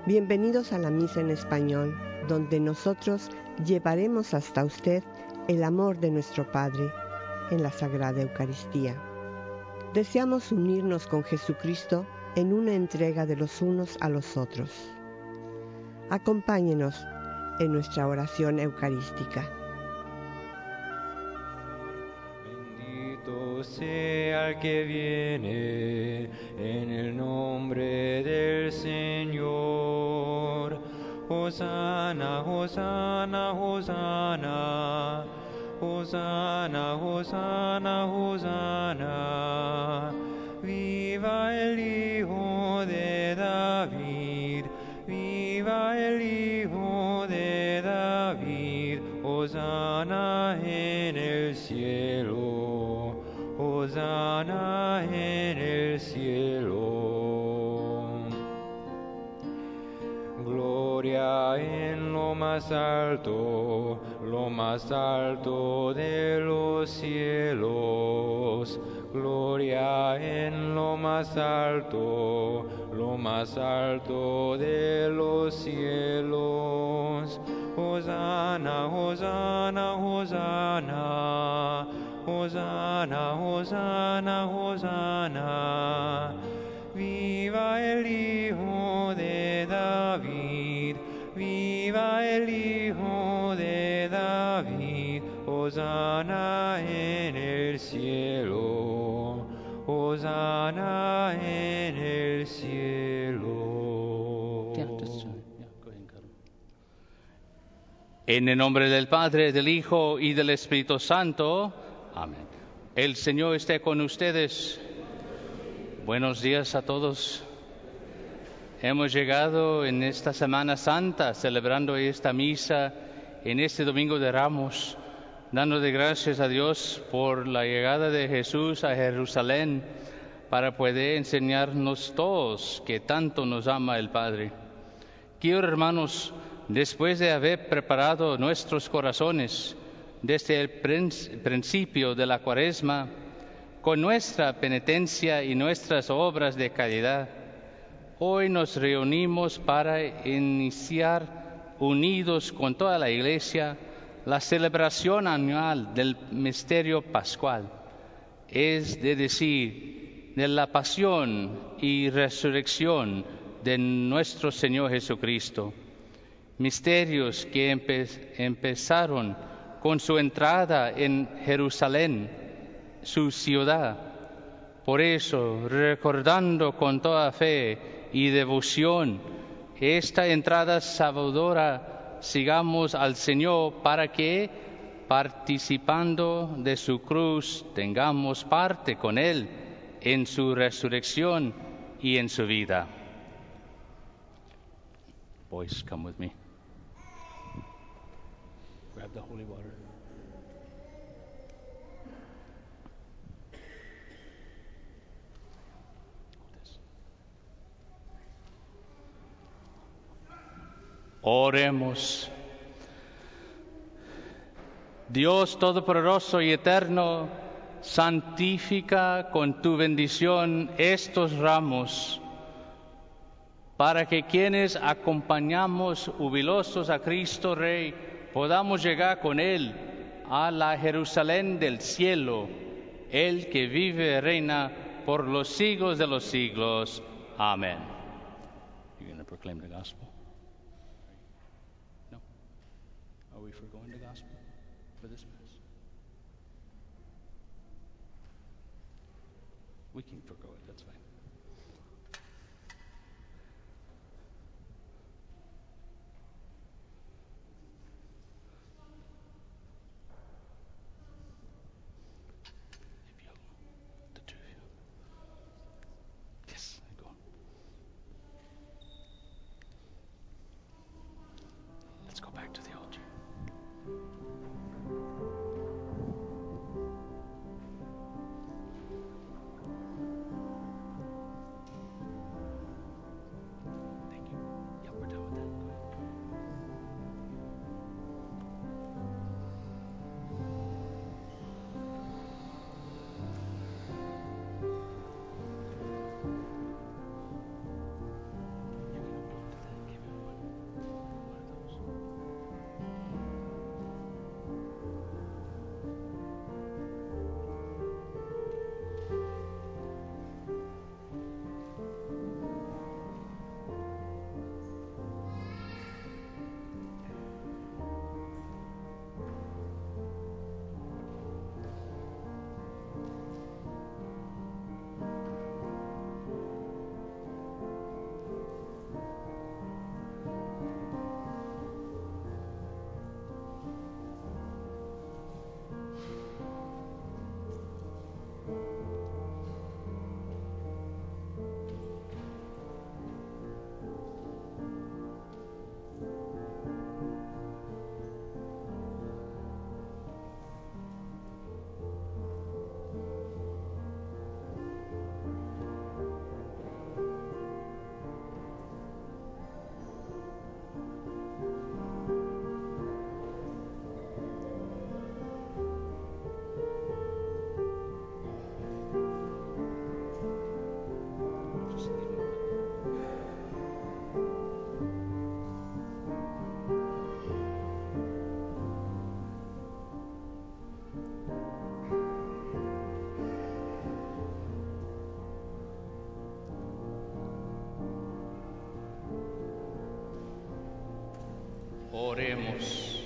Bienvenidos a la Misa en Español, donde nosotros llevaremos hasta usted el amor de nuestro Padre en la Sagrada Eucaristía. Deseamos unirnos con Jesucristo en una entrega de los unos a los otros. Acompáñenos en nuestra oración eucarística. Bendito sea el que viene en el nombre del Señor. Hosana, Hosana, Hosana. Hosana, Hosana, Hosana. Viva el Hijo de David. Viva el Hijo de David. Hosana en el cielo. Hosana en el cielo. Gloria en lo más alto de los cielos. Gloria en lo más alto de los cielos. Hosana, Hosana, Hosana. Hosana, Hosana, Hosana. Viva el Hijo de David. Viva el Hijo de David. Hosana en el cielo. Hosana en el cielo. En el nombre del Padre, del Hijo y del Espíritu Santo. Amén. El Señor esté con ustedes. Buenos días a todos. Hemos llegado en esta Semana Santa celebrando esta misa en este Domingo de Ramos, dando de gracias a Dios por la llegada de Jesús a Jerusalén para poder enseñarnos todos que tanto nos ama el Padre. Quiero, hermanos, después de haber preparado nuestros corazones desde el principio de la Cuaresma, con nuestra penitencia y nuestras obras de caridad, hoy nos reunimos para iniciar, unidos con toda la Iglesia, la celebración anual del misterio pascual, es decir, de la pasión y resurrección de nuestro Señor Jesucristo. Misterios que empezaron con su entrada en Jerusalén, su ciudad. Por eso, recordando con toda fe y devoción esta entrada salvadora, sigamos al Señor para que, participando de su cruz, tengamos parte con Él en su resurrección y en su vida. Boys, come with me. Grab the holy water. Oremos. Dios Todopoderoso y Eterno, santifica con tu bendición estos ramos, para que quienes acompañamos jubilosos a Cristo Rey, podamos llegar con Él a la Jerusalén del cielo, Él que vive y reina por los siglos de los siglos. Amén. You're going to proclaim the gospel? No? Are we forgoing the gospel for this Mass? We can forgo it, that's fine. The two of you. Yes, go on. Let's go back to the altar. Oremos.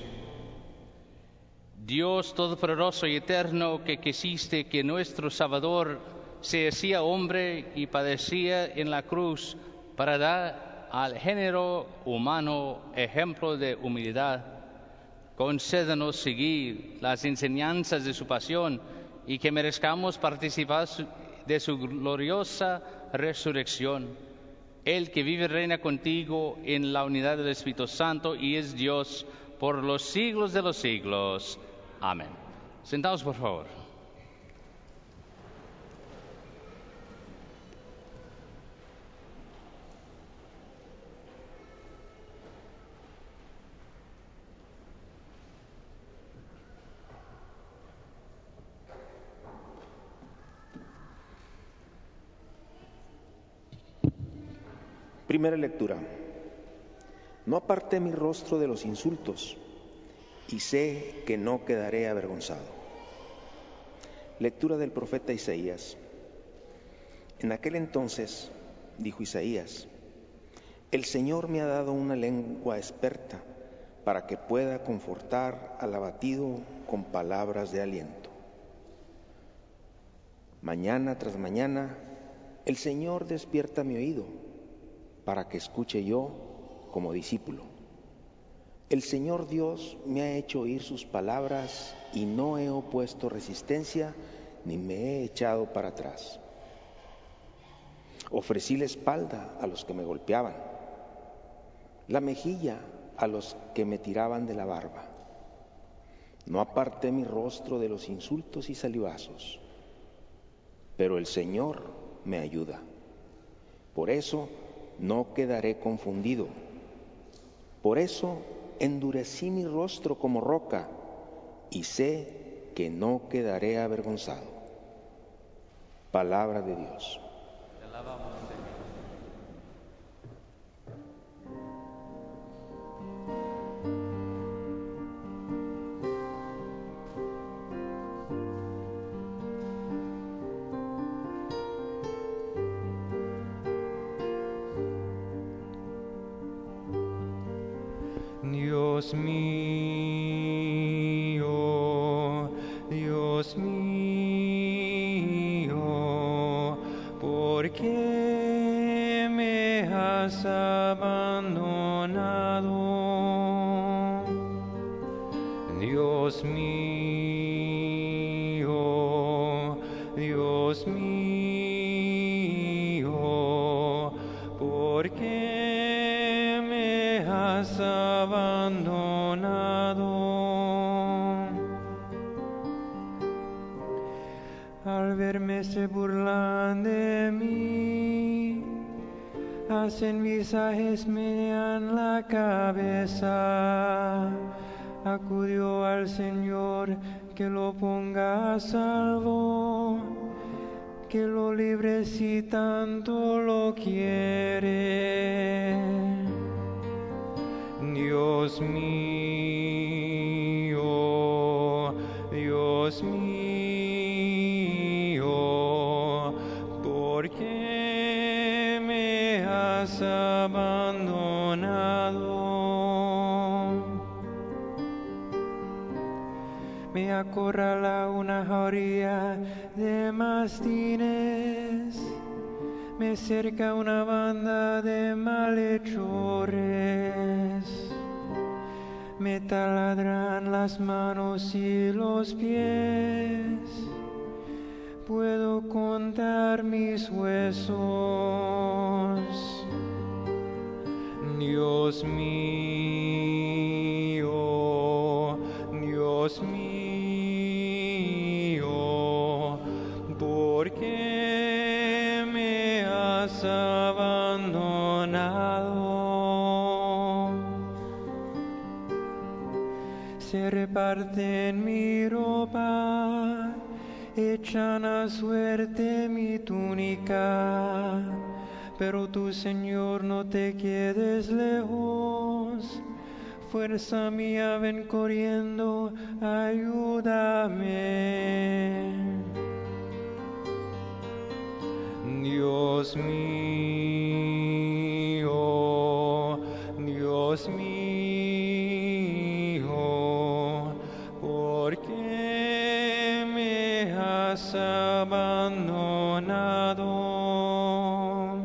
Dios Todopoderoso y Eterno, que quisiste que nuestro Salvador se hacía hombre y padecía en la cruz para dar al género humano ejemplo de humildad, concédenos seguir las enseñanzas de su pasión y que merezcamos participar de su gloriosa resurrección. Él que vive y reina contigo en la unidad del Espíritu Santo y es Dios por los siglos de los siglos. Amén. Sentaos, por favor. Primera lectura. No aparté mi rostro de los insultos, y sé que no quedaré avergonzado. Lectura del profeta Isaías. En aquel entonces, dijo Isaías, el Señor me ha dado una lengua experta para que pueda confortar al abatido con palabras de aliento. Mañana tras mañana, el Señor despierta mi oído para que escuche yo como discípulo. El Señor Dios me ha hecho oír sus palabras y no he opuesto resistencia ni me he echado para atrás. Ofrecí la espalda a los que me golpeaban, la mejilla a los que me tiraban de la barba. No aparté mi rostro de los insultos y salivazos, pero el Señor me ayuda. Por eso no quedaré confundido. Por eso endurecí mi rostro como roca y sé que no quedaré avergonzado. Palabra de Dios. Te alabamos, Señor. Dios mío, ¿por qué me has abandonado? Dios mío, ¿por qué me has abandonado? Al verme se burlan de mí, hacen visajes, menean la cabeza. Acudió al Señor, que lo ponga a salvo, que lo libre si tanto lo quiere. Dios mío, ¿por qué me has abandonado? Me acorrala una jauría de mastines, me cerca una banda de malhechores, me taladran las manos y los pies, puedo contar mis huesos. Dios mío, ¿por qué me has abandonado? Se reparten mi ropa, echan a suerte mi túnica, pero tú, Señor, no te quedes lejos. Fuerza mía, ven corriendo, ayúdame. Dios mío, abandonado.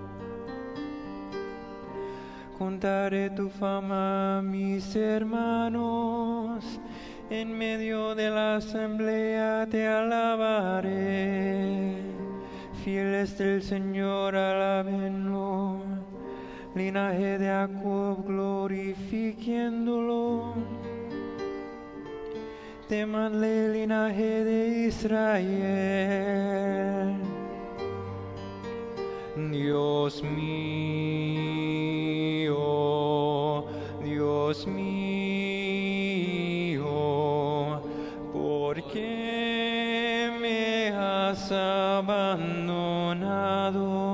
Contaré tu fama a mis hermanos, en medio de la asamblea te alabaré. Fieles del Señor, alábenlo, linaje de Jacob, glorificándolo. Temanle, linaje de Israel. Dios mío, Dios mío, ¿por qué me has abandonado?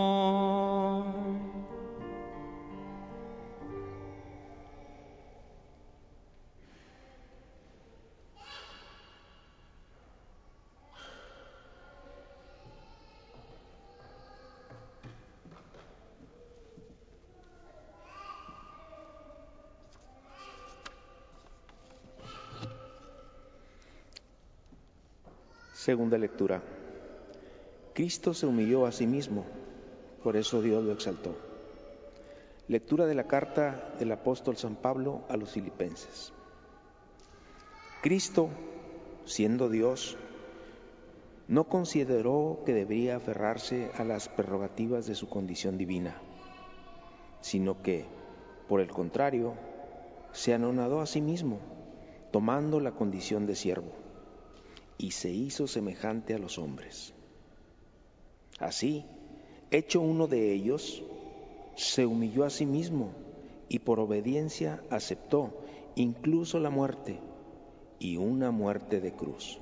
Segunda lectura. Cristo se humilló a sí mismo, por eso Dios lo exaltó. Lectura de la carta del apóstol San Pablo a los Filipenses. Cristo, siendo Dios, no consideró que debería aferrarse a las prerrogativas de su condición divina, sino que, por el contrario, se anonadó a sí mismo, tomando la condición de siervo, y se hizo semejante a los hombres. Así, hecho uno de ellos, se humilló a sí mismo y por obediencia aceptó incluso la muerte, y una muerte de cruz.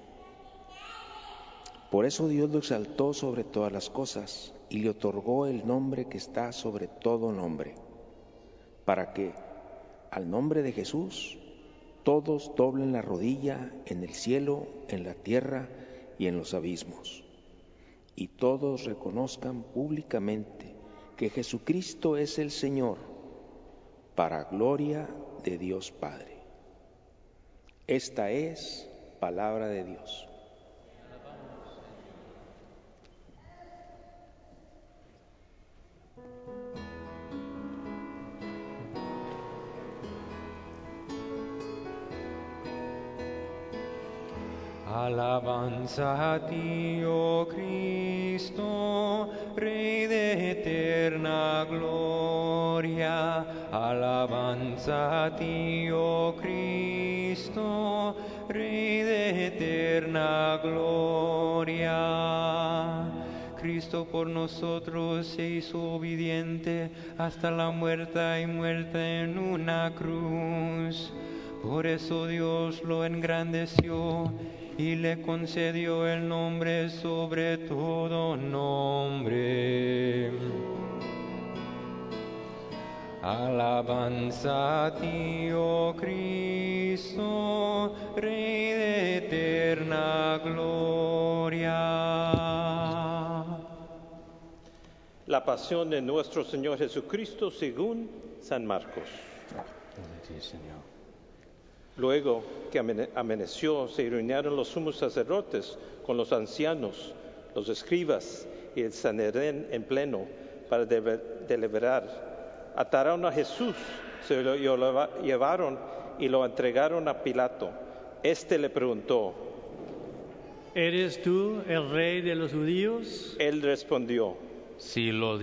Por eso Dios lo exaltó sobre todas las cosas y le otorgó el nombre que está sobre todo nombre, para que, al nombre de Jesús, todos doblen la rodilla en el cielo, en la tierra y en los abismos, y todos reconozcan públicamente que Jesucristo es el Señor, para gloria de Dios Padre. Esta es palabra de Dios. Alabanza a ti, oh Cristo, Rey de eterna gloria. Alabanza a ti, oh Cristo, Rey de eterna gloria. Cristo por nosotros se hizo obediente hasta la muerte y muerte en una cruz. Por eso Dios lo engrandeció y le concedió el nombre sobre todo nombre. Alabanza a ti, oh Cristo, Rey de eterna gloria. La pasión de nuestro Señor Jesucristo según San Marcos. Luego que amaneció, se reunieron los sumos sacerdotes con los ancianos, los escribas y el Sanedrín en pleno para deliberar. Ataron a Jesús, se lo llevaron y lo entregaron a Pilato. Este le preguntó: ¿Eres tú el rey de los judíos? Él respondió: Sí, lo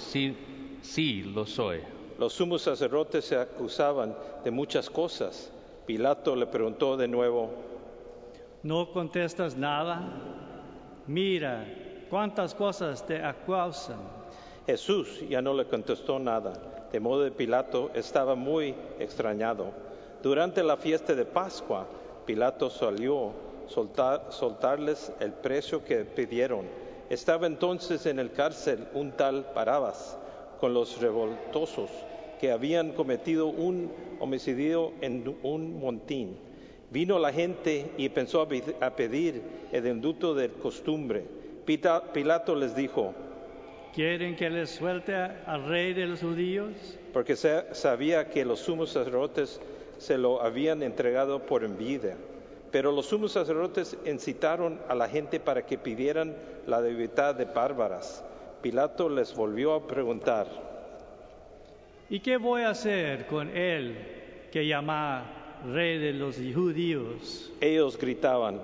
soy. Los sumos sacerdotes se acusaban de muchas cosas. Pilato le preguntó de nuevo: ¿No contestas nada? Mira, cuántas cosas te acusan. Jesús ya no le contestó nada, de modo que Pilato estaba muy extrañado. Durante la fiesta de Pascua, Pilato salió soltarles el precio que pidieron. Estaba entonces en el cárcel un tal Barrabás con los revoltosos que habían cometido un homicidio en un montín. Vino la gente y pensó a pedir el indulto de costumbre. Pilato les dijo: ¿Quieren que les suelte al rey de los judíos? Porque sabía que los sumos sacerdotes se lo habían entregado por envidia. Pero los sumos sacerdotes incitaron a la gente para que pidieran la libertad de Bárbara. Pilato les volvió a preguntar: ¿y qué voy a hacer con él que llama rey de los judíos? Ellos gritaban: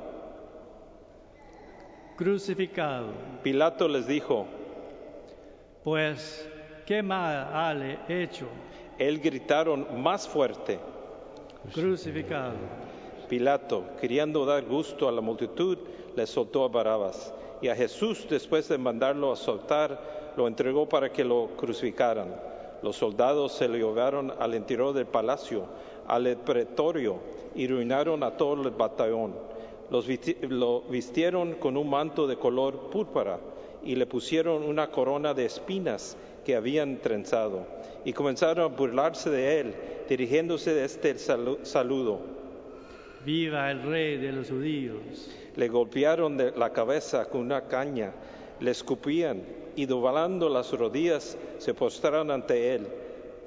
Crucificado. Pilato les dijo: Pues, ¿qué mal ha hecho? Él gritaron más fuerte: Crucificado. Pilato, queriendo dar gusto a la multitud, le soltó a Barrabás. Y a Jesús, después de mandarlo a soltar, lo entregó para que lo crucificaran. Los soldados se lo llevaron al interior del palacio, al pretorio, y reuniron a todo el batallón. Lo vistieron con un manto de color púrpura y le pusieron una corona de espinas que habían trenzado. Y comenzaron a burlarse de él, dirigiéndose de este saludo: ¡Viva el rey de los judíos! Le golpearon de la cabeza con una caña, le escupían y doblando las rodillas se postraron ante él.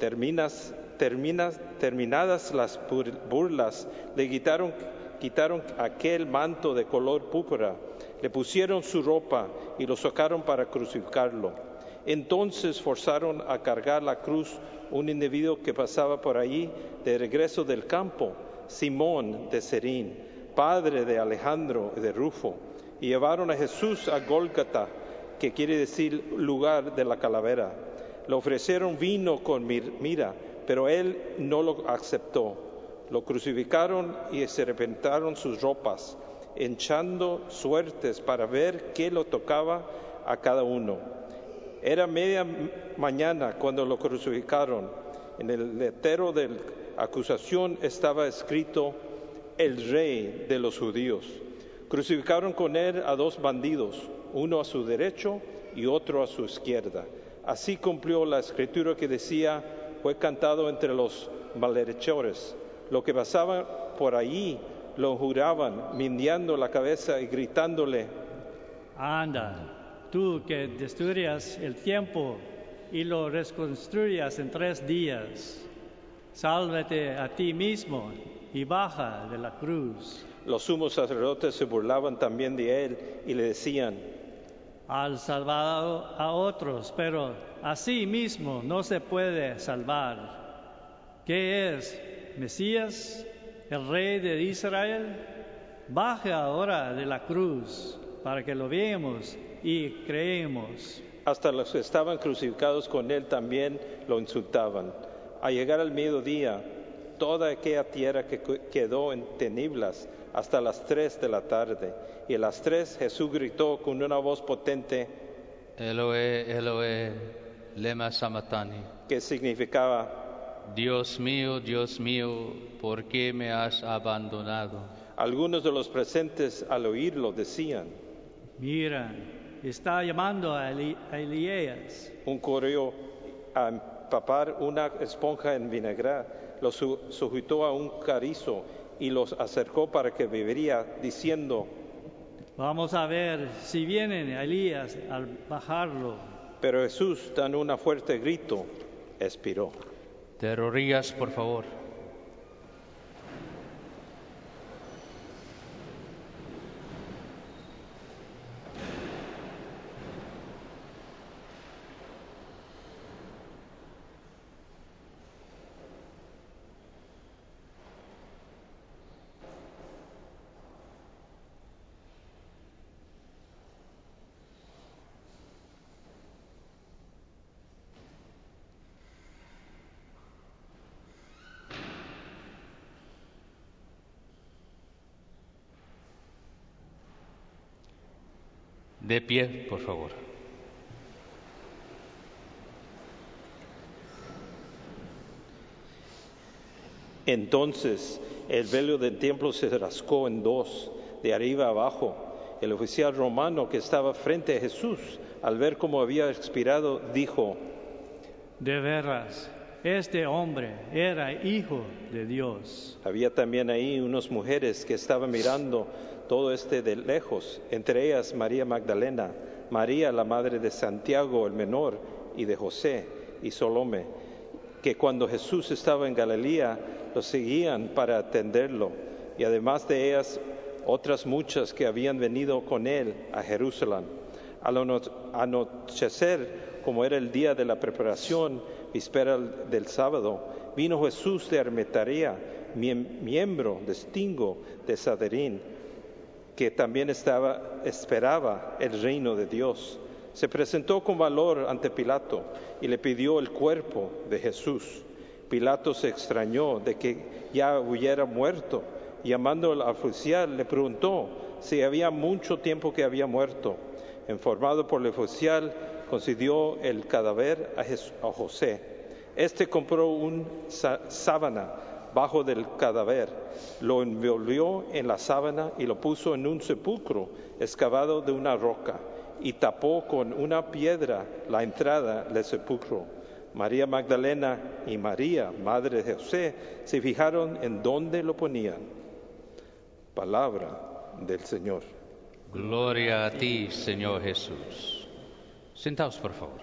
Terminadas las burlas, le quitaron aquel manto de color púrpura, le pusieron su ropa y lo sacaron para crucificarlo. Entonces forzaron a cargar la cruz un individuo que pasaba por allí de regreso del campo, Simón de Cirín, padre de Alejandro y de Rufo, y llevaron a Jesús a Gólgota, que quiere decir lugar de la calavera. Le ofrecieron vino con mirra, pero él no lo aceptó. Lo crucificaron y se repentaron sus ropas, echando suertes para ver qué lo tocaba a cada uno. Era media mañana cuando lo crucificaron. En el letrero de acusación estaba escrito: el rey de los judíos. Crucificaron con él a dos bandidos, uno a su derecho y otro a su izquierda. Así cumplió la escritura que decía: fue cantado entre los malhechores. Los que pasaban por allí lo juraban, meneando la cabeza y gritándole: anda, tú que destruyas el tiempo y lo reconstruyas en 3 días, sálvate a ti mismo y baja de la cruz. Los sumos sacerdotes se burlaban también de él y le decían: has salvado a otros, pero a sí mismo no se puede salvar. ¿Qué es? ¿Mesías, el rey de Israel? Baje ahora de la cruz para que lo veamos y creemos. Hasta los que estaban crucificados con él también lo insultaban. Al llegar al mediodía, toda aquella tierra que quedó en tinieblas hasta las 3 de la tarde. Y a las 3 Jesús gritó con una voz potente: Eloé, Eloé, lema sabachthani, que significaba: Dios mío, ¿por qué me has abandonado? Algunos de los presentes al oírlo decían: mira, está llamando a Elías. Un corrió a empapar una esponja en vinagre, lo sujetó a un carrizo y los acercó para que bebería, diciendo: vamos a ver si viene Elías al bajarlo. Pero Jesús, dando un fuerte grito, expiró. Te rodillas, por favor. De pie, por favor. Entonces el velo del templo se rasgó en 2, de arriba a abajo. El oficial romano que estaba frente a Jesús, al ver cómo había expirado, dijo: de veras, este hombre era hijo de Dios. Había también ahí unas mujeres que estaban mirando todo de lejos, entre ellas María Magdalena, María la madre de Santiago el menor y de José y Salomé, que cuando Jesús estaba en Galilea lo seguían para atenderlo. y además de ellas otras muchas que habían venido con él a Jerusalén. Al anochecer, como era el día de la preparación, víspera del sábado, vino Jesús de Arimatea, miembro distinguido de Sanedrín, que también esperaba el reino de Dios. Se presentó con valor ante Pilato y le pidió el cuerpo de Jesús. Pilato se extrañó de que ya hubiera muerto, y llamando al oficial le preguntó si había mucho tiempo que había muerto. Informado por el oficial, concedió el cadáver a José. Este compró una sábana bajo del cadáver, lo envolvió en la sábana y lo puso en un sepulcro excavado de una roca, y tapó con una piedra la entrada del sepulcro. María Magdalena y María, madre de José, se fijaron en dónde lo ponían. Palabra del Señor. Gloria a ti, Señor Jesús. Sentaos, por favor.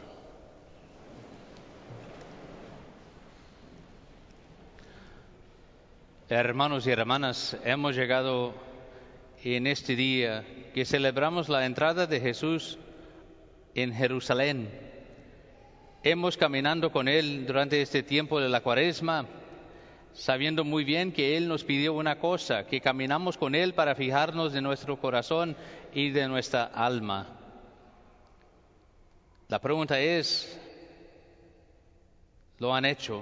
Hermanos y hermanas, hemos llegado en este día que celebramos la entrada de Jesús en Jerusalén. Hemos caminado con Él durante este tiempo de la Cuaresma, sabiendo muy bien que Él nos pidió una cosa, que caminamos con Él para fijarnos de nuestro corazón y de nuestra alma. La pregunta es, ¿lo han hecho?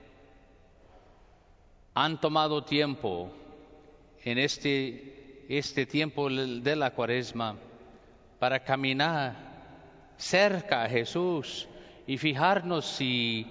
¿Han tomado tiempo en este tiempo de la Cuaresma para caminar cerca a Jesús y fijarnos si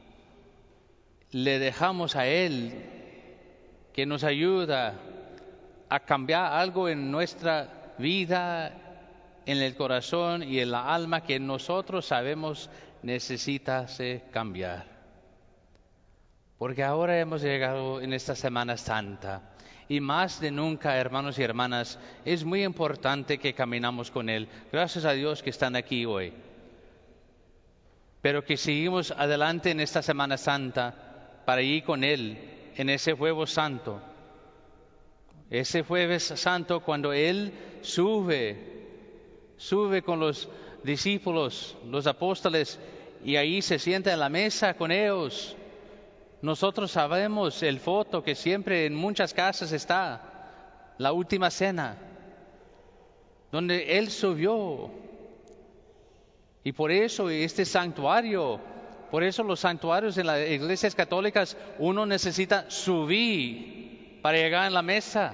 le dejamos a Él que nos ayuda a cambiar algo en nuestra vida, en el corazón y en la alma que nosotros sabemos necesita cambiar? Porque ahora hemos llegado en esta Semana Santa y más de nunca, hermanos y hermanas, es muy importante que caminamos con Él. Gracias a Dios que están aquí hoy. Pero que seguimos adelante en esta Semana Santa para ir con Él en ese Jueves Santo. Ese Jueves Santo cuando Él sube con los discípulos, los apóstoles, y ahí se sienta en la mesa con ellos. Nosotros sabemos el foto que siempre en muchas casas está, la última cena, donde Él subió. Y por eso este santuario, por eso los santuarios en las iglesias católicas, uno necesita subir para llegar a la mesa.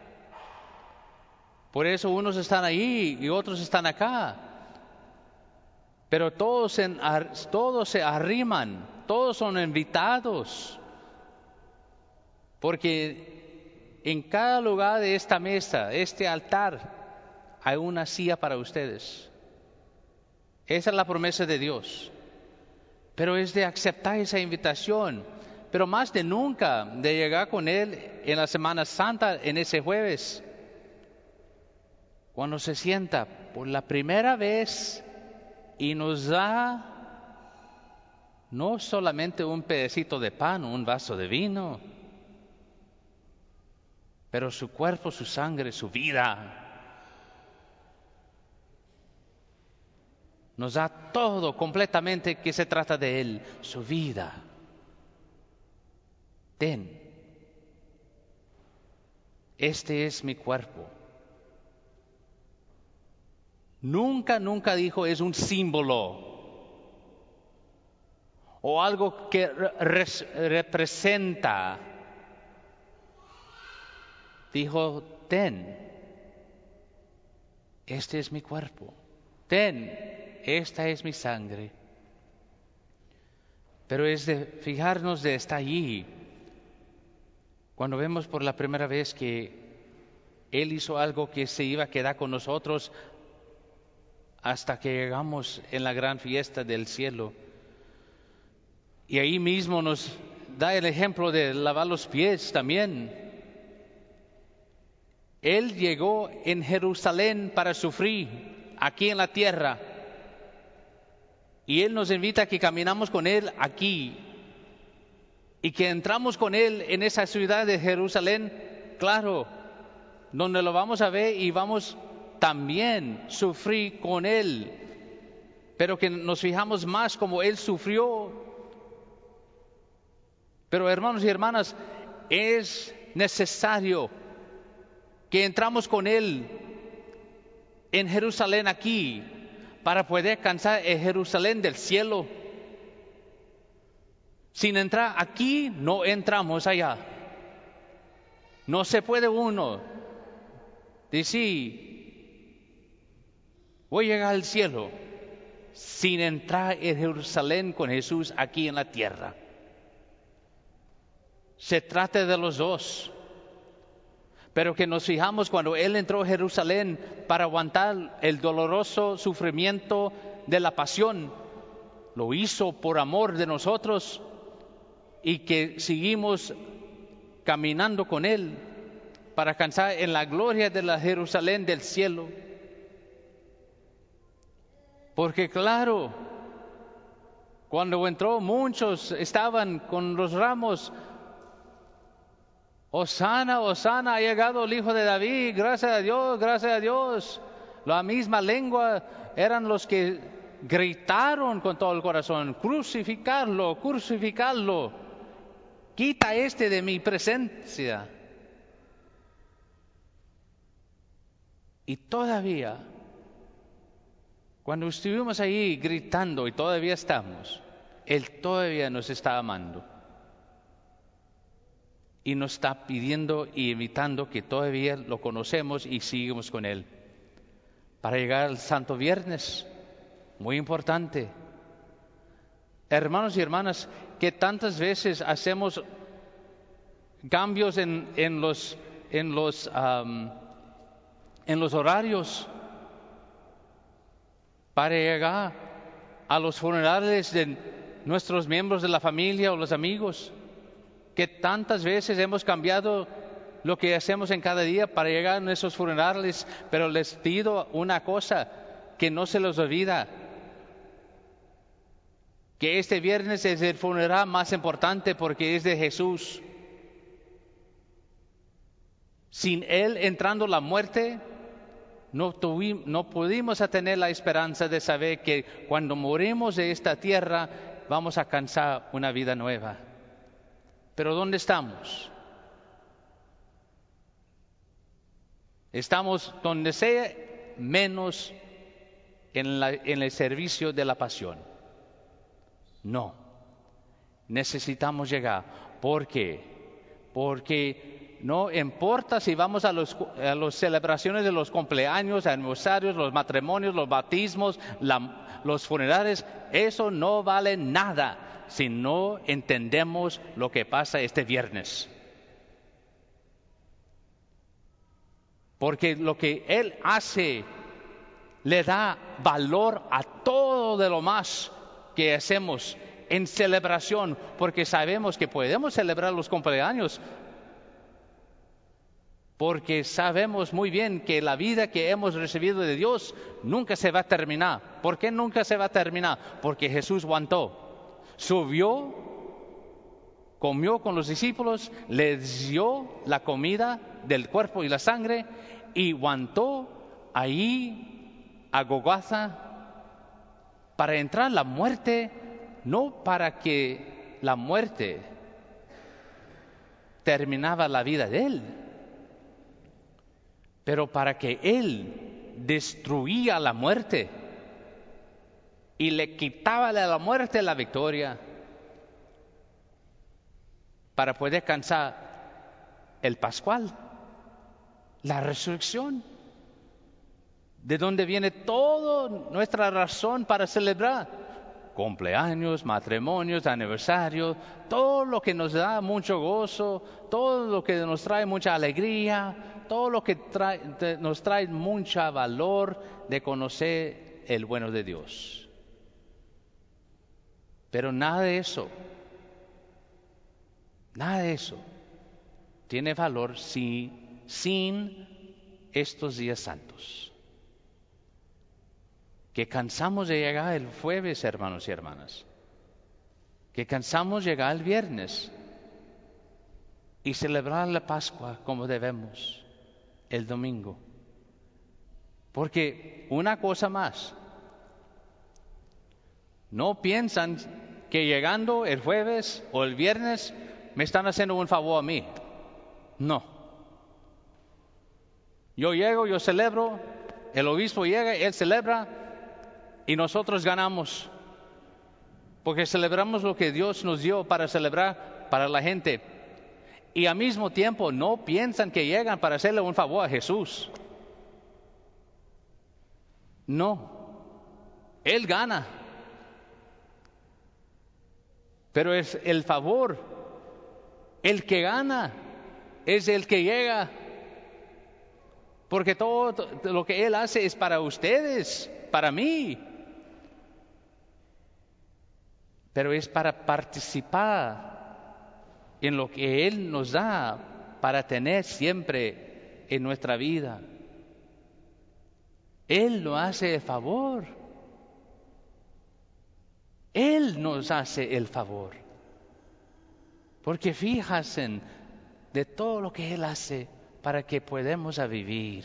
Por eso unos están ahí y otros están acá. Pero todos se arriman. Todos son invitados, porque en cada lugar de esta mesa, este altar, hay una silla para ustedes. Esa es la promesa de Dios. Pero es de aceptar esa invitación, pero más de nunca de llegar con Él en la Semana Santa, en ese jueves, cuando se sienta por la primera vez y nos da no solamente un pedacito de pan o un vaso de vino, pero su cuerpo, su sangre, su vida. Nos da todo completamente que se trata de Él, su vida. Ten, este es mi cuerpo. Nunca dijo es un símbolo o algo que representa. Dijo, ten, este es mi cuerpo. Ten, esta es mi sangre. Pero es de fijarnos de estar allí. Cuando vemos por la primera vez que Él hizo algo que se iba a quedar con nosotros hasta que llegamos en la gran fiesta del cielo. Y ahí mismo nos da el ejemplo de lavar los pies también. Él llegó en Jerusalén para sufrir aquí en la tierra. Y Él nos invita a que caminamos con Él aquí. Y que entramos con Él en esa ciudad de Jerusalén claro, donde lo vamos a ver y vamos también sufrir con Él, pero que nos fijamos más como Él sufrió. Pero hermanos y hermanas, es necesario que entramos con Él en Jerusalén aquí para poder alcanzar el Jerusalén del cielo. Sin entrar aquí, no entramos allá. No se puede uno decir, voy a llegar al cielo, sin entrar en Jerusalén con Jesús aquí en la tierra. Se trata de los dos. Pero que nos fijamos cuando Él entró a Jerusalén para aguantar el doloroso sufrimiento de la pasión, lo hizo por amor de nosotros, y que seguimos caminando con Él para alcanzar en la gloria de la Jerusalén del cielo. Porque claro, cuando entró muchos estaban con los ramos, Hosana, Hosana, ha llegado el Hijo de David, gracias a Dios, gracias a Dios. La misma lengua eran los que gritaron con todo el corazón, crucificarlo, crucificarlo, quita de mi presencia. Y todavía, cuando estuvimos ahí gritando, y todavía estamos, Él todavía nos está amando. Y nos está pidiendo y invitando que todavía lo conocemos y seguimos con Él. Para llegar al Santo Viernes, muy importante. Hermanos y hermanas, que tantas veces hacemos cambios en los horarios para llegar a los funerales de nuestros miembros de la familia o los amigos. Que tantas veces hemos cambiado lo que hacemos en cada día para llegar a nuestros funerales, pero les pido una cosa, que no se los olvida, que este viernes es el funeral más importante porque es de Jesús. Sin Él entrando la muerte, no pudimos tener la esperanza de saber que cuando morimos de esta tierra vamos a alcanzar una vida nueva. Pero ¿dónde estamos? Estamos donde sea, menos en el servicio de la pasión. No, necesitamos llegar. ¿Por qué? Porque no importa si vamos a las celebraciones de los cumpleaños, aniversarios, los matrimonios, los bautismos, los funerales, eso no vale nada si no entendemos lo que pasa este viernes. Porque lo que Él hace le da valor a todo de lo más que hacemos en celebración, porque sabemos que podemos celebrar los cumpleaños, porque sabemos muy bien que la vida que hemos recibido de Dios nunca se va a terminar. ¿Por qué nunca se va a terminar? Porque Jesús aguantó. Subió, comió con los discípulos, les dio la comida del cuerpo y la sangre y aguantó ahí a Golgotha para entrar la muerte, no para que la muerte terminaba la vida de Él, pero para que Él destruía la muerte y le quitaba a la muerte la victoria para poder alcanzar el Pascual, la resurrección, de donde viene toda nuestra razón para celebrar cumpleaños, matrimonios, aniversarios, todo lo que nos da mucho gozo, todo lo que nos trae mucha alegría, todo lo que nos trae mucho valor de conocer el bueno de Dios. Pero nada de eso tiene valor sin estos días santos. Que cansamos de llegar el jueves, hermanos y hermanas. Que cansamos de llegar el viernes. y celebrar la Pascua como debemos el domingo. Porque una cosa más, no piensan que llegando el jueves o el viernes me están haciendo un favor a mí. No. Yo llego, yo celebro, el obispo llega, él celebra y nosotros ganamos. Porque celebramos lo que Dios nos dio para celebrar para la gente. Y al mismo tiempo no piensan que llegan para hacerle un favor a Jesús. No. Él gana. Pero es el favor. El que gana es el que llega. Porque todo lo que Él hace es para ustedes, para mí. Pero es para participar en lo que Él nos da para tener siempre en nuestra vida. Él nos hace el favor. Él nos hace el favor. Porque fíjense de todo lo que Él hace para que podamos vivir.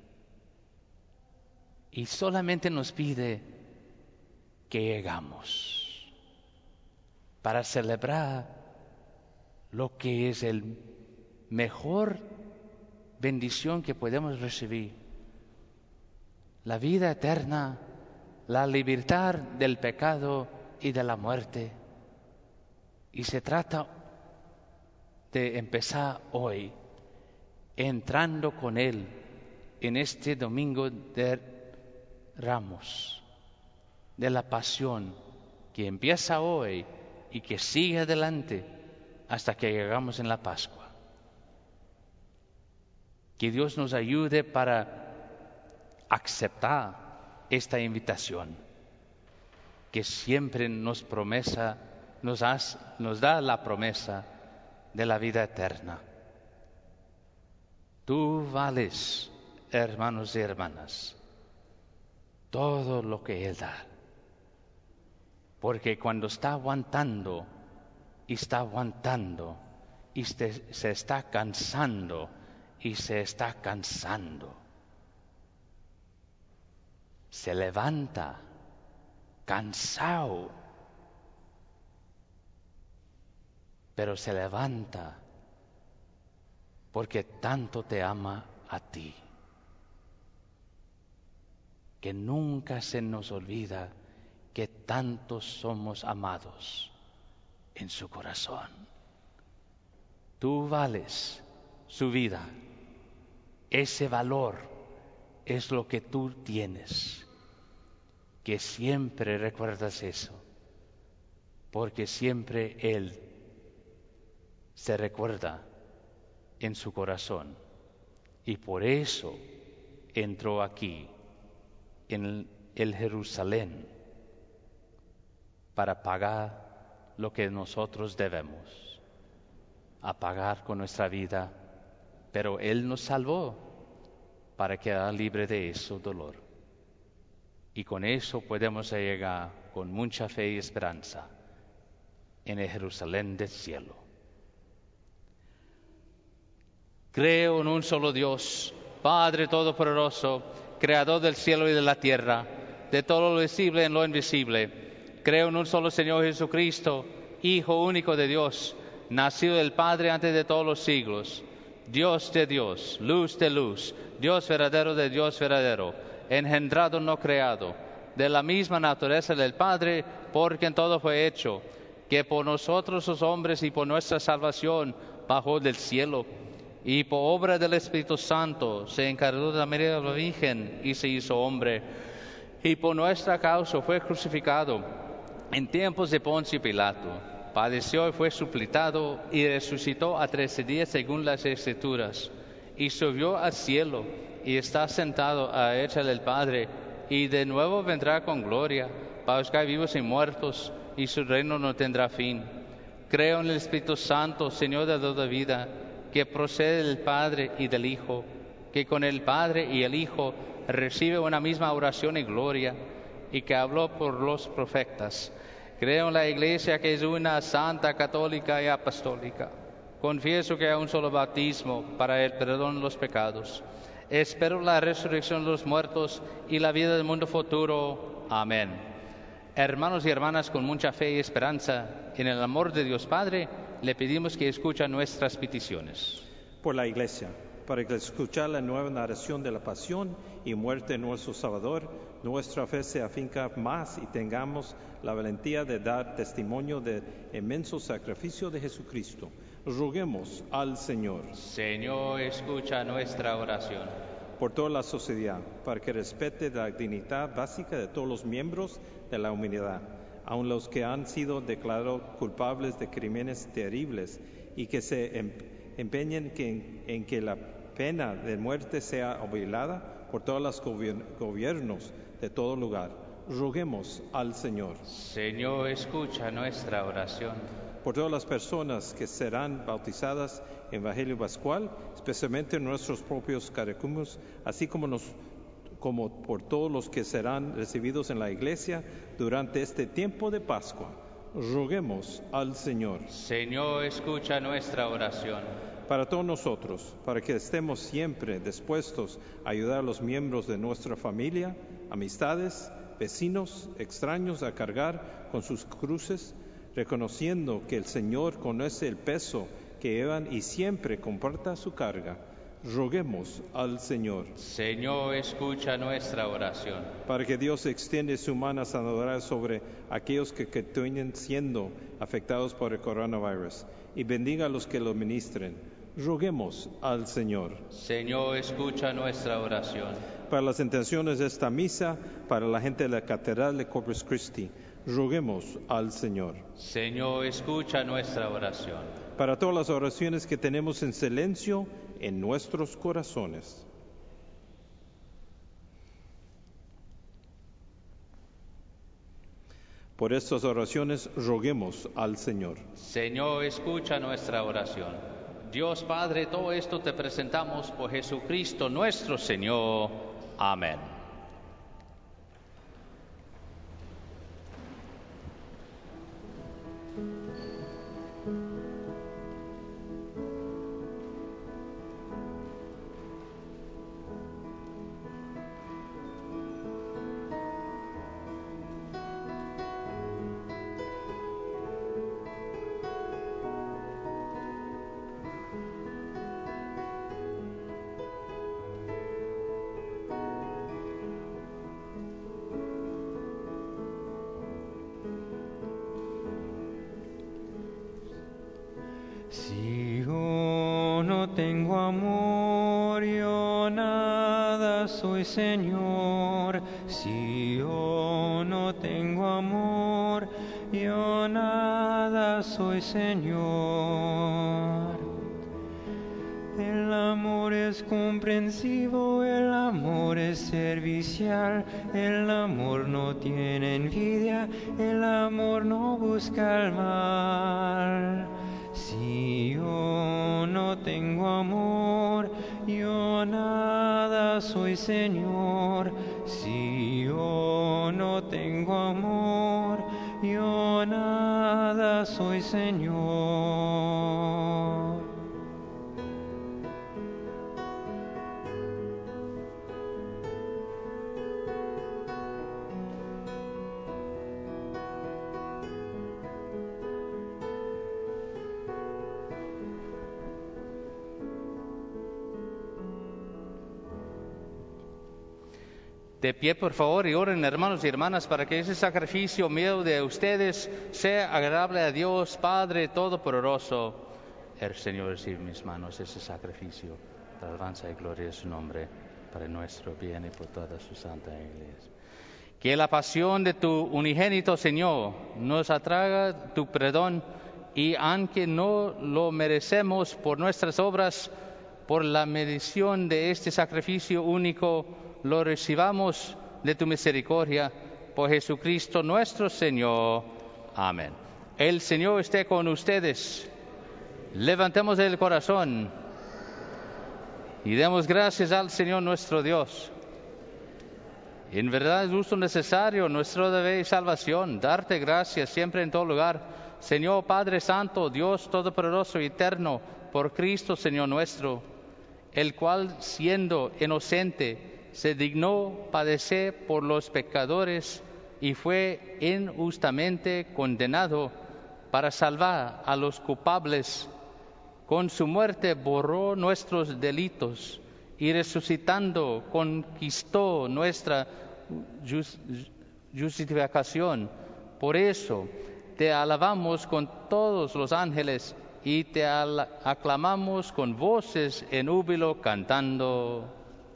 Y solamente nos pide que llegamos para celebrar lo que es el mejor bendición que podemos recibir. La vida eterna, la libertad del pecado y de la muerte. Y se trata de empezar hoy, entrando con Él en este domingo de Ramos, de la pasión, que empieza hoy y que sigue adelante hasta que llegamos en la Pascua. Que Dios nos ayude para aceptar esta invitación, que siempre nos da la promesa de la vida eterna. Tú vales, hermanos y hermanas, todo lo que Él da. Porque cuando está aguantando y se está cansando y se está cansando, se levanta cansado, pero se levanta porque tanto te ama a ti, que nunca se nos olvida que tanto somos amados en su corazón. Tú vales su vida. Ese valor es lo que tú tienes. Que siempre recuerdas eso, porque siempre Él se recuerda en su corazón. Y por eso entró aquí, en el Jerusalén, para pagar lo que nosotros debemos, a pagar con nuestra vida, pero Él nos salvó para quedar libre de ese dolor. Y con eso podemos llegar con mucha fe y esperanza en el Jerusalén del cielo. Creo en un solo Dios, Padre Todopoderoso, Creador del cielo y de la tierra, de todo lo visible y lo invisible. Creo en un solo Señor Jesucristo, Hijo único de Dios, nacido del Padre antes de todos los siglos, Dios de Dios, luz de luz, Dios verdadero de Dios verdadero, engendrado no creado, de la misma naturaleza del Padre, por quien todo fue hecho, que por nosotros los hombres y por nuestra salvación bajó del cielo, y por obra del Espíritu Santo se encargó de María la Virgen y se hizo hombre, y por nuestra causa fue crucificado en tiempos de Poncio Pilato, padeció y fue suplicado y resucitó a 13 días según las Escrituras, y subió al cielo y está sentado a la derecha del Padre, y de nuevo vendrá con gloria para juzgar vivos y muertos, y su reino no tendrá fin. Creo en el Espíritu Santo, Señor de toda vida, que procede del Padre y del Hijo, que con el Padre y el Hijo recibe una misma oración y gloria, y que habló por los profetas. Creo en la Iglesia, que es una, santa, católica y apostólica. Confieso que hay un solo bautismo para el perdón de los pecados. Espero la resurrección de los muertos y la vida del mundo futuro. Amén. Hermanos y hermanas, con mucha fe y esperanza en el amor de Dios Padre, le pedimos que escuche nuestras peticiones. Por la Iglesia, para que escuchar la nueva narración de la pasión y muerte de nuestro Salvador, nuestra fe se afinca más y tengamos la valentía de dar testimonio del inmenso sacrificio de Jesucristo. Roguemos al Señor. Señor, escucha nuestra oración. Por toda la sociedad, para que respete la dignidad básica de todos los miembros de la humanidad, aun los que han sido declarados culpables de crímenes terribles, y que se empeñen en que la pena de muerte sea abolida por todos los gobiernos de todo lugar. Roguemos al Señor. Señor, escucha nuestra oración. Por todas las personas que serán bautizadas en Evangelio Pascual, especialmente nuestros propios catecúmenos, así como por todos los que serán recibidos en la Iglesia durante este tiempo de Pascua. Roguemos al Señor. Señor, escucha nuestra oración. Para todos nosotros, para que estemos siempre dispuestos a ayudar a los miembros de nuestra familia, amistades, vecinos, extraños a cargar con sus cruces, reconociendo que el Señor conoce el peso que llevan y siempre comporta su carga. Roguemos al Señor. Señor, escucha nuestra oración. Para que Dios extienda su mano sanadora sobre aquellos que continúen siendo afectados por el coronavirus y bendiga a los que lo ministren. Roguemos al Señor. Señor, escucha nuestra oración. Para las intenciones de esta misa, para la gente de la Catedral de Corpus Christi, roguemos al Señor. Señor, escucha nuestra oración. Para todas las oraciones que tenemos en silencio en nuestros corazones. Por estas oraciones roguemos al Señor. Señor, escucha nuestra oración. Dios Padre, todo esto te presentamos por Jesucristo nuestro Señor. Amén. Si yo no tengo amor, yo nada soy, Señor. Si yo no tengo amor, yo nada soy, Señor. El amor es comprensivo, el amor es servicial, el amor no tiene envidia, el amor no busca el mal. Si yo no tengo amor, yo nada soy, Señor. Si yo no tengo amor, yo nada soy, Señor. De pie, por favor, y oren, hermanos y hermanas, para que ese sacrificio mío de ustedes sea agradable a Dios Padre Todopoderoso. El Señor recibe en mis manos ese sacrificio, para alabanza y gloria de su nombre, para nuestro bien y por toda su santa iglesia. Que la pasión de tu unigénito Señor nos atraiga tu perdón, y aunque no lo merecemos por nuestras obras, por la medición de este sacrificio único, lo recibamos de tu misericordia, por Jesucristo nuestro Señor. Amén. El Señor esté con ustedes. Levantemos el corazón y demos gracias al Señor nuestro Dios. En verdad es justo necesario nuestro deber y salvación, darte gracias siempre en todo lugar, Señor Padre Santo, Dios Todopoderoso y Eterno, por Cristo Señor nuestro, el cual, siendo inocente, se dignó padecer por los pecadores y fue injustamente condenado para salvar a los culpables. Con su muerte borró nuestros delitos y resucitando conquistó nuestra justificación. Por eso te alabamos con todos los ángeles y te aclamamos con voces en júbilo cantando.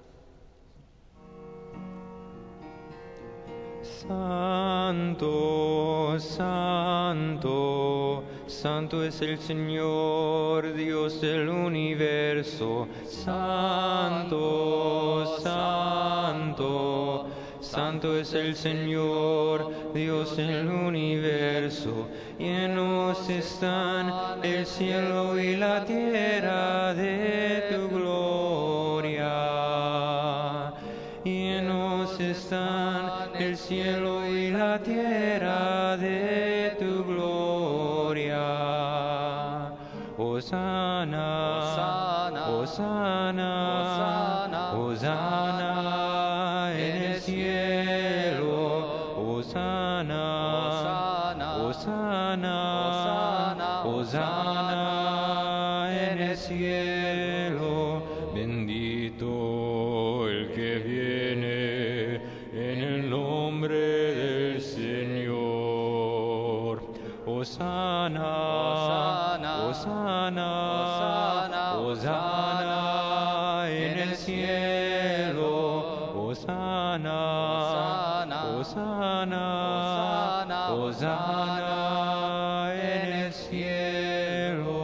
Santo, santo, santo es el Señor, Dios del universo. Santo, santo, santo es el Señor, Dios del universo. Llenos están el cielo y la tierra de tu gloria. Llenos están el cielo y la tierra de tu gloria. Hosana, hosana, hosana en el cielo. Hosana, hosana, hosana en el cielo. Bendito el que viene en el nombre del Señor. Hosana, hosana, hosana en el cielo. Hosana, hosana, hosana en el cielo.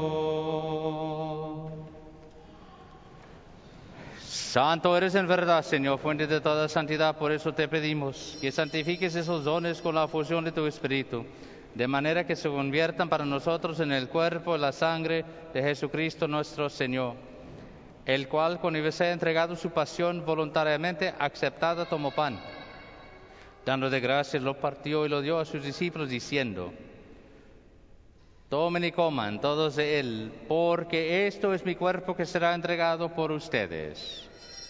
Santo eres en verdad, Señor, fuente de toda santidad. Por eso te pedimos que santifiques esos dones con la fusión de tu Espíritu, de manera que se conviertan para nosotros en el cuerpo y la sangre de Jesucristo nuestro Señor, el cual, con haberse entregado su pasión voluntariamente aceptada, tomó pan. Dando de gracias, lo partió y lo dio a sus discípulos, diciendo: tomen y coman todos de él, porque esto es mi cuerpo que será entregado por ustedes.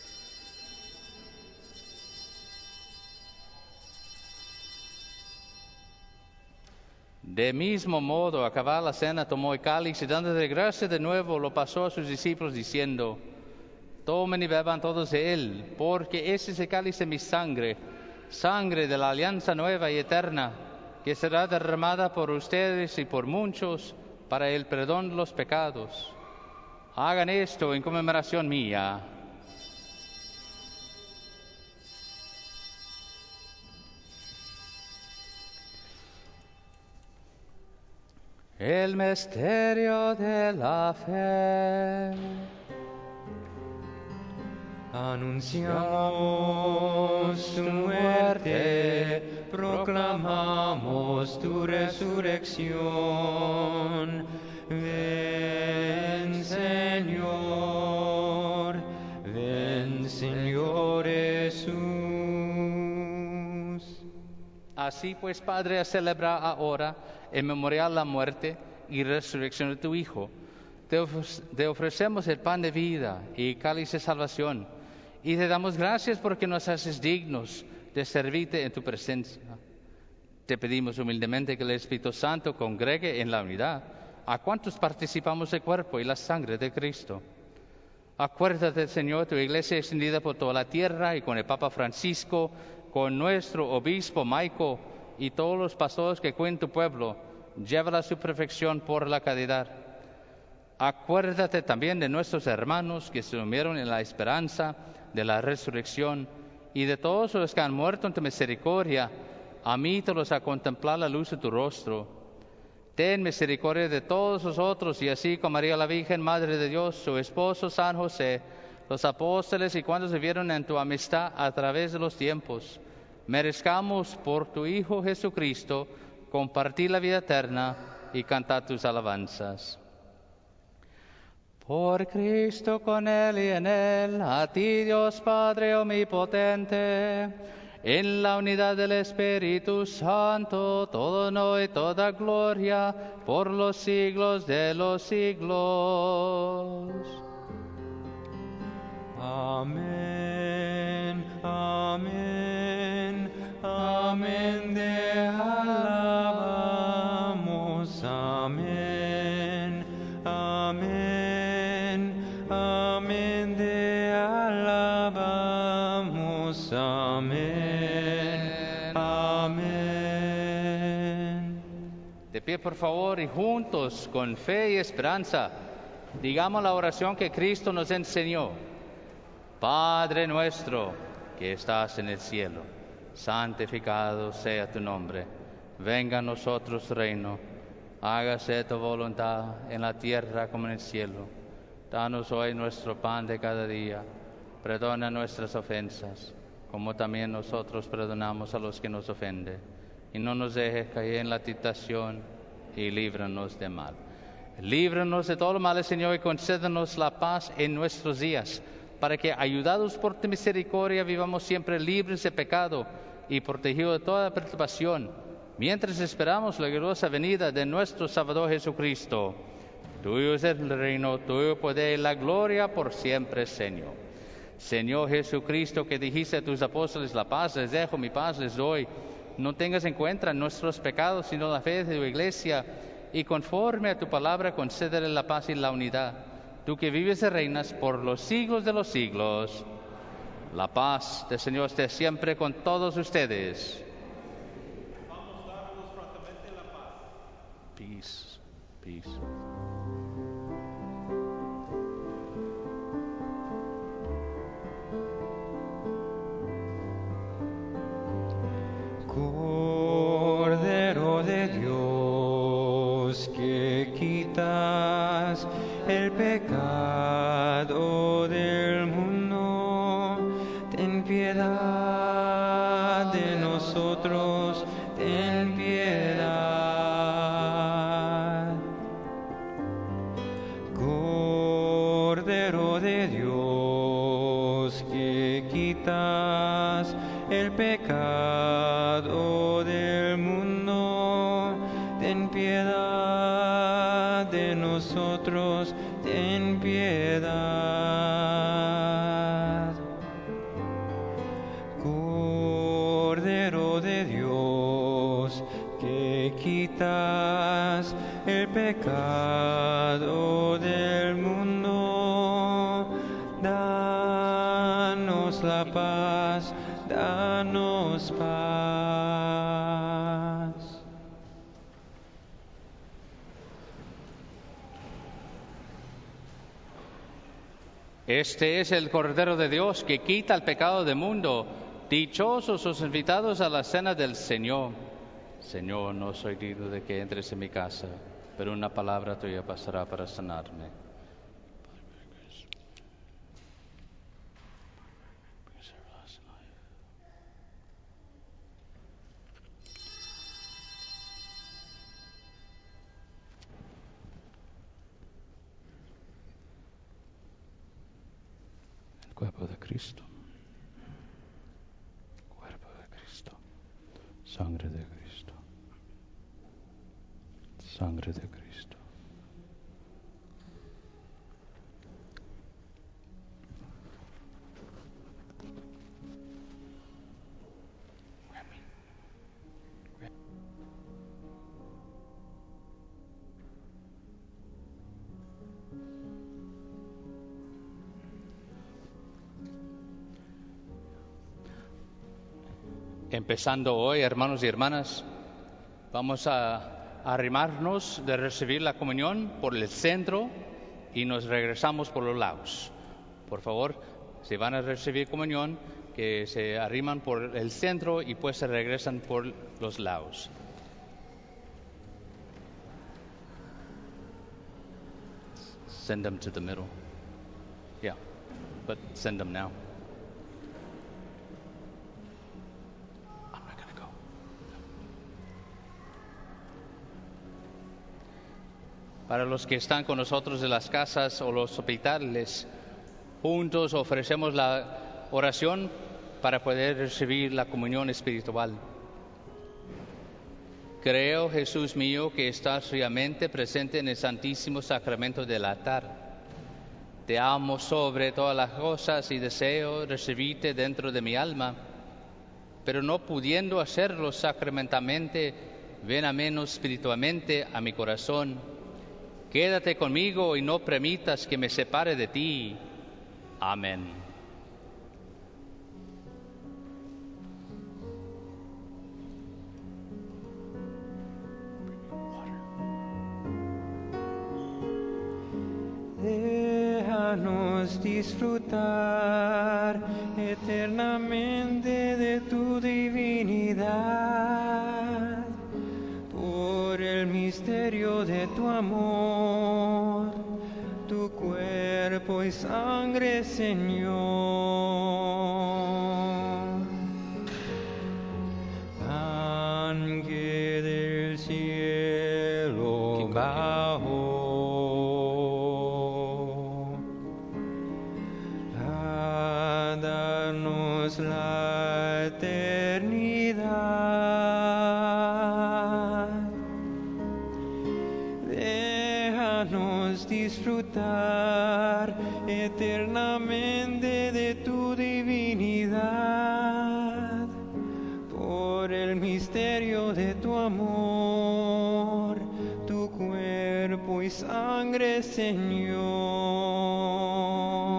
De mismo modo, acabada la cena, tomó el cáliz y dando de gracias de nuevo, lo pasó a sus discípulos, diciendo: tomen y beban todos de él, porque ese es el cáliz de mi sangre, sangre de la alianza nueva y eterna, que será derramada por ustedes y por muchos para el perdón de los pecados. Hagan esto en conmemoración mía. El misterio de la fe. Anunciamos tu muerte, proclamamos tu resurrección. Ven, Señor, ven, Señor Jesús. Así pues, Padre, celebra ahora en memorial la muerte y resurrección de tu Hijo. Te ofrecemos el pan de vida y cáliz de salvación, y te damos gracias porque nos haces dignos de servirte en tu presencia. Te pedimos humildemente que el Espíritu Santo congregue en la unidad a cuantos participamos del cuerpo y la sangre de Cristo. Acuérdate, Señor, tu iglesia extendida por toda la tierra y con el Papa Francisco, con nuestro obispo Maico y todos los pastores que cuidan tu pueblo, llévala a su perfección por la caridad. Acuérdate también de nuestros hermanos que se durmieron en la esperanza de la resurrección y de todos los que han muerto en tu misericordia. Admítelos a contemplar la luz de tu rostro. Ten misericordia de todos nosotros y así con María la Virgen, Madre de Dios, su esposo San José, los apóstoles y cuantos vivieron en tu amistad a través de los tiempos, merezcamos por tu Hijo Jesucristo compartir la vida eterna y cantar tus alabanzas. Por Cristo, con Él y en Él, a ti Dios Padre omnipotente, en la unidad del Espíritu Santo, todo honor y toda gloria, por los siglos de los siglos. Amén, amén, amén, te alabamos, amén, amén, amén, te alabamos, amén, amén. De pie, por favor, y juntos, con fe y esperanza, digamos la oración que Cristo nos enseñó. Padre nuestro, que estás en el cielo, santificado sea tu nombre. Venga a nosotros tu reino. Hágase tu voluntad en la tierra como en el cielo. Danos hoy nuestro pan de cada día. Perdona nuestras ofensas, como también nosotros perdonamos a los que nos ofenden. Y no nos dejes caer en la tentación, y líbranos de mal. Líbranos de todo mal, Señor, y concédenos la paz en nuestros días, para que, ayudados por tu misericordia, vivamos siempre libres de pecado y protegidos de toda perturbación, mientras esperamos la gloriosa venida de nuestro Salvador Jesucristo. Tuyo es el reino, tuyo el poder y la gloria por siempre, Señor. Señor Jesucristo, que dijiste a tus apóstoles, la paz les dejo, mi paz les doy. No tengas en cuenta nuestros pecados, sino la fe de tu iglesia, y conforme a tu palabra, concédele la paz y la unidad. Tú que vives y reinas por los siglos de los siglos, la paz del Señor esté siempre con todos ustedes. Vamos a darnos francamente la paz. Peace, peace. Cordero de Dios, que quitas el pecado del mundo, ten piedad de nosotros, ten piedad. Cordero de Dios, que quitas el pecado del mundo, ten piedad de nosotros, ten piedad. Cordero de Dios, que quitas el pecado del mundo, danos la paz, danos paz. Este es el Cordero de Dios que quita el pecado del mundo. Dichosos los invitados a la cena del Señor. Señor, no soy digno de que entres en mi casa, pero una palabra tuya bastará para sanarme. El cuerpo de Cristo. Cuerpo de Cristo. Sangre de Cristo. Sangre de Cristo. Empezando hoy, hermanos y hermanas, vamos a arrimarnos de recibir la comunión por el centro y nos regresamos por los lados. Por favor, si van a recibir comunión, que se arriman por el centro y pues se regresan por los lados. Send them to the middle. Yeah, but send them now. Para los que están con nosotros en las casas o los hospitales, juntos ofrecemos la oración para poder recibir la comunión espiritual. Creo, Jesús mío, que estás realmente presente en el Santísimo Sacramento del altar. Te amo sobre todas las cosas y deseo recibirte dentro de mi alma, pero no pudiendo hacerlo sacramentalmente, ven a menos espiritualmente a mi corazón. Quédate conmigo y no permitas que me separe de ti. Amén. Déjanos disfrutar eternamente de tu divinidad, por el misterio de tu amor, tu cuerpo y sangre, Señor. Pan que del cielo bajó, la eternidad. Déjanos disfrutar eternamente de tu divinidad, por el misterio de tu amor, tu cuerpo y sangre, Señor.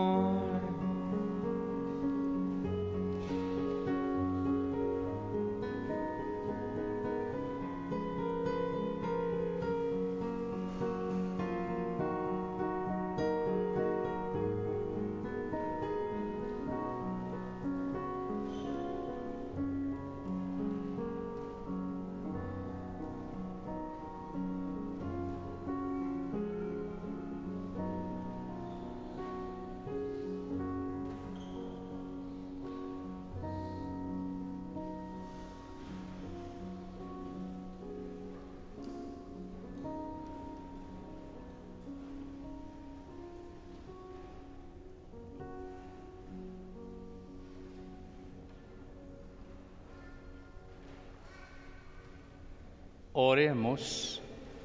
Oremos.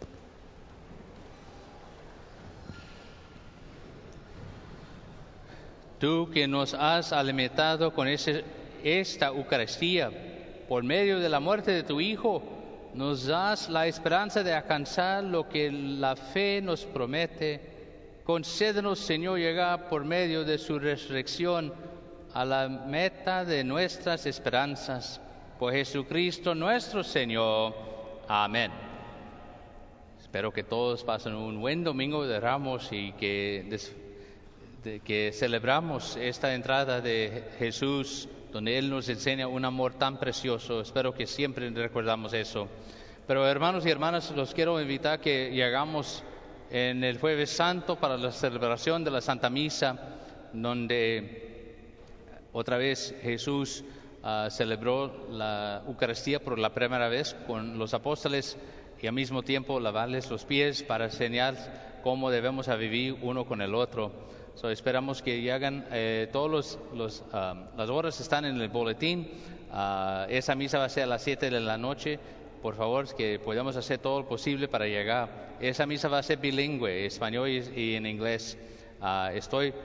Tú que nos has alimentado con esta Eucaristía, por medio de la muerte de tu Hijo, nos das la esperanza de alcanzar lo que la fe nos promete. Concédenos, Señor, llegar por medio de su resurrección a la meta de nuestras esperanzas. Por Jesucristo nuestro Señor. Amén. Espero que todos pasen un buen domingo de Ramos y que celebramos esta entrada de Jesús, donde Él nos enseña un amor tan precioso. Espero que siempre recordamos eso. Pero hermanos y hermanas, los quiero invitar que llegamos en el Jueves Santo para la celebración de la Santa Misa, donde otra vez Jesús celebró la Eucaristía por la primera vez con los apóstoles y al mismo tiempo lavarles los pies para enseñar cómo debemos a vivir uno con el otro. Esperamos que lleguen, todas las horas están en el boletín. Esa misa va a ser a las 7 de la noche. Por favor, que podamos hacer todo lo posible para llegar. Esa misa va a ser bilingüe, español y en inglés. Estoy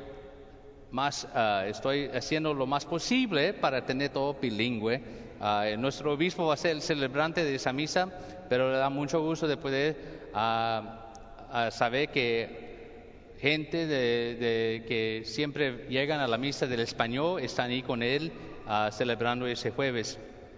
haciendo lo más posible para tener todo bilingüe. Nuestro obispo va a ser el celebrante de esa misa, pero le da mucho gusto de poder saber que gente que siempre llegan a la misa del español están ahí con él celebrando ese jueves.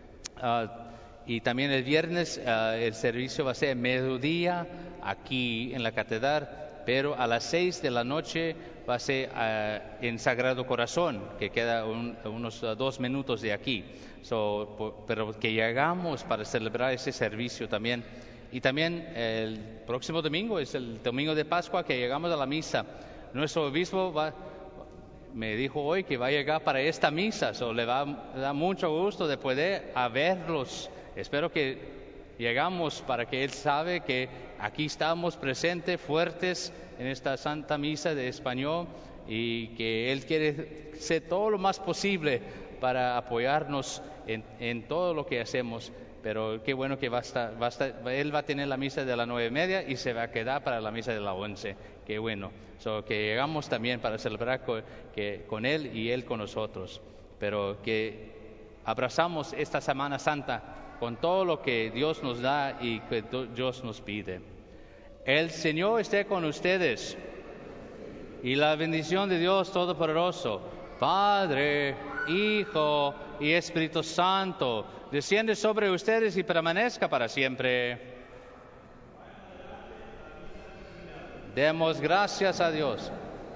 Y también el viernes el servicio va a ser mediodía aquí en la catedral, pero a las 6 de la noche va a ser en Sagrado Corazón, que queda unos 2 minutos de aquí. Pero que llegamos para celebrar ese servicio también. Y también el próximo domingo es el domingo de Pascua, que llegamos a la misa. Nuestro obispo me dijo hoy que va a llegar para esta misa, le da mucho gusto de poder verlos. Espero que llegamos para que él sabe que aquí estamos presentes, fuertes en esta Santa Misa de español, y que él quiere hacer todo lo más posible para apoyarnos en todo lo que hacemos. Pero qué bueno que él va a tener la misa de las 9:30 y se va a quedar para la misa de las 11. Qué bueno. Que llegamos también para celebrar con él y él con nosotros. Pero que abrazamos esta Semana Santa con todo lo que Dios nos da y que Dios nos pide. El Señor esté con ustedes. Y la bendición de Dios Todopoderoso, Padre, Hijo y Espíritu Santo, desciende sobre ustedes y permanezca para siempre. Demos gracias a Dios.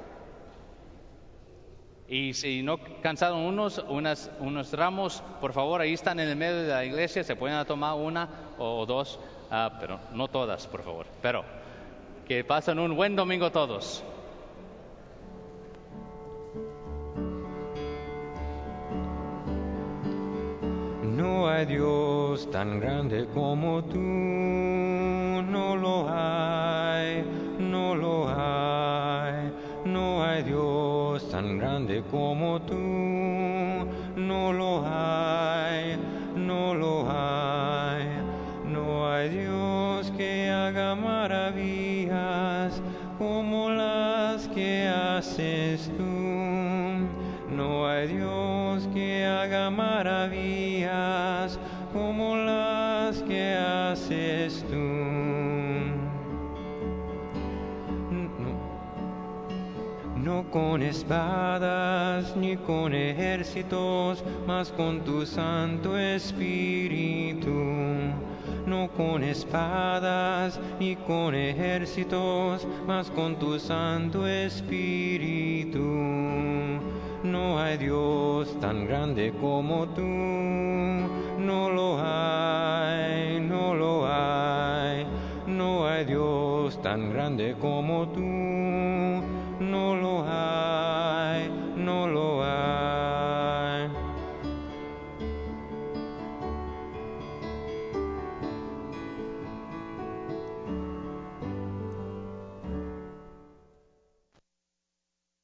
Y si no cansaron unos ramos, por favor, ahí están en el medio de la iglesia, se pueden tomar una o dos, pero no todas, por favor. Pero que pasen un buen domingo todos. No hay Dios tan grande como tú, no lo hay, no lo hay. No hay Dios tan grande como tú, no lo hay, no lo hay. No hay Dios que haga maravillas como las que haces tú. No hay Dios que haga maravillas como las que haces tú. No con espadas ni con ejércitos, mas con tu Santo Espíritu. No con espadas ni con ejércitos, mas con tu Santo Espíritu. No hay Dios tan grande como tú, no lo hay, no lo hay. No hay Dios tan grande como tú.